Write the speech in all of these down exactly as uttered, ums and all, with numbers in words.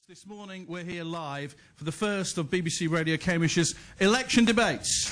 This morning we're here live for the first of B B C Radio Cambridgeshire's election debates.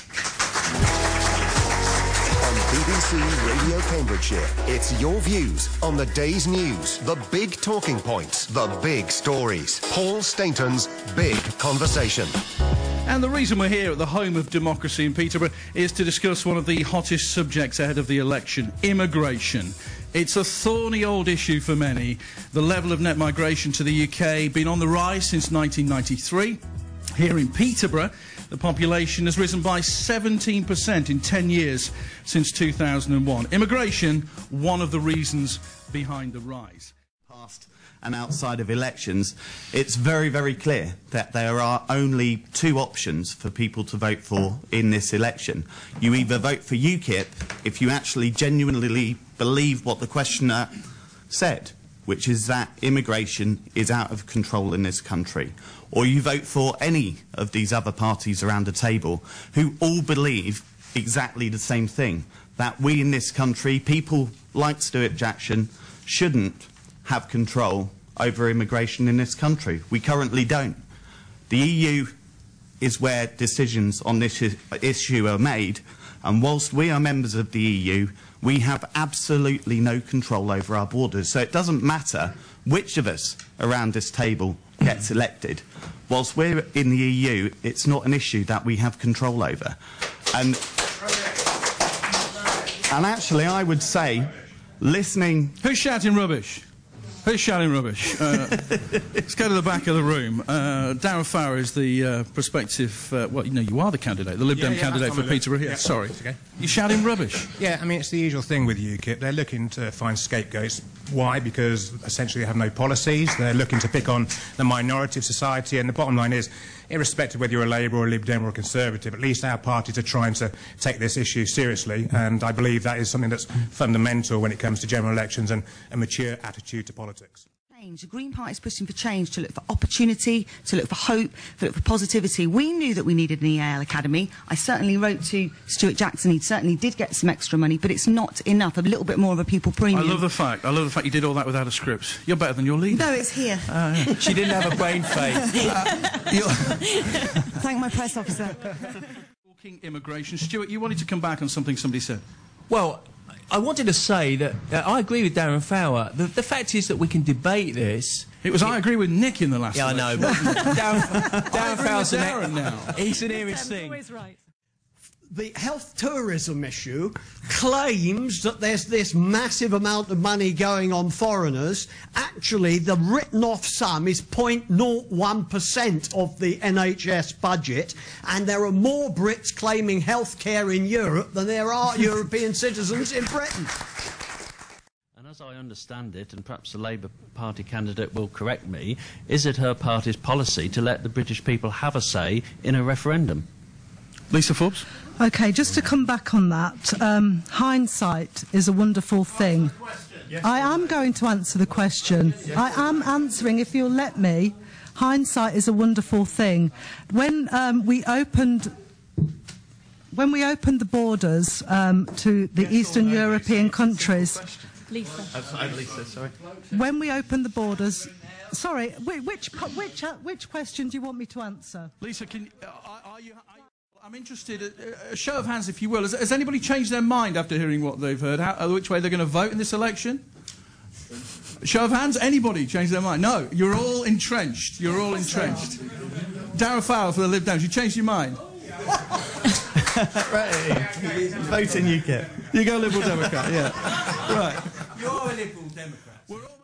On B B C Radio Cambridgeshire, it's your views on the day's news, the big talking points, the big stories. Paul Stainton's Big Conversation. And the reason we're here at the home of democracy in Peterborough is to discuss one of the hottest subjects ahead of the election, immigration. It's a thorny old issue for many. The level of net migration to the U K been on the rise since nineteen ninety-three. Here in Peterborough, the population has risen by seventeen percent in ten years since two thousand one. Immigration, one of the reasons behind the rise. Past and outside of elections, it's very, very clear that there are only two options for people to vote for in this election. You either vote for UKIP if you actually genuinely believe what the questioner said, which is that immigration is out of control in this country, or you vote for any of these other parties around the table who all believe exactly the same thing, that we in this country, people like Stuart Jackson, shouldn't have control over immigration in this country. We currently don't. The E U is where decisions on this issue are made, and whilst we are members of the E U, we have absolutely no control over our borders. So it doesn't matter which of us around this table gets elected. Whilst we're in the E U, it's not an issue that we have control over. And, and actually, I would say, listening... Who's shouting rubbish? Who's shouting rubbish? Uh, let's go to the back of the room. Uh, Darren Farrer is the uh, prospective... Uh, well, you know, you are the candidate, the Lib Dem yeah, yeah, candidate for Peterborough here. Yeah. Sorry. Okay. You're shouting rubbish? Yeah, I mean, it's the usual thing with UKIP. They're looking to find scapegoats. Why? Because essentially they have no policies. They're looking to pick on the minority of society. And the bottom line is, irrespective of whether you're a Labour or a Lib Dem or a Conservative, at least our parties are trying to take this issue seriously. And I believe that is something that's fundamental when it comes to general elections and a mature attitude to politics. The Green Party is pushing for change, to look for opportunity, to look for hope, to look for positivity. We knew that we needed an E A L Academy. I certainly wrote to Stuart Jackson. He certainly did get some extra money, but it's not enough. A little bit more of a pupil premium. I love the fact. I love the fact you did all that without a script. You're better than your leader. No, it's here. Uh, yeah. She didn't have a brain face. uh, Thank my press officer. Talking immigration. Stuart, you wanted to come back on something somebody said. Well, I wanted to say that uh, I agree with Darren Farrer. The, the fact is that we can debate this. It was it, I agree with Nick in the last Yeah, election. I know. But Darren, Darren Farrer's Darren now. He's an Irish thing. Always right. The health tourism issue claims that there's this massive amount of money going on foreigners. Actually, the written-off sum is zero point zero one percent of the N H S budget, and there are more Brits claiming health care in Europe than there are European citizens in Britain. And as I understand it, and perhaps the Labour Party candidate will correct me, is it her party's policy to let the British people have a say in a referendum? Lisa Forbes? OK, just to come back on that, um, hindsight is a wonderful thing. I am going to answer the question. I am answering, if you'll let me. Hindsight is a wonderful thing. When um, we opened... When we opened the borders um, to the Eastern European countries... Lisa. Oh, Lisa, sorry. When we opened the borders... Sorry, which, which, which question do you want me to answer? Lisa, can, uh, are you... Are I'm interested, a, a show of hands if you will, has, has anybody changed their mind after hearing what they've heard, how, which way they're going to vote in this election? Show of hands, anybody changed their mind? No, you're all entrenched, you're all entrenched. Darren Farrer for the Lib Dems, you changed your mind? Right, vote in UKIP. You go Liberal Democrat, yeah. Right. You're a Liberal Democrat.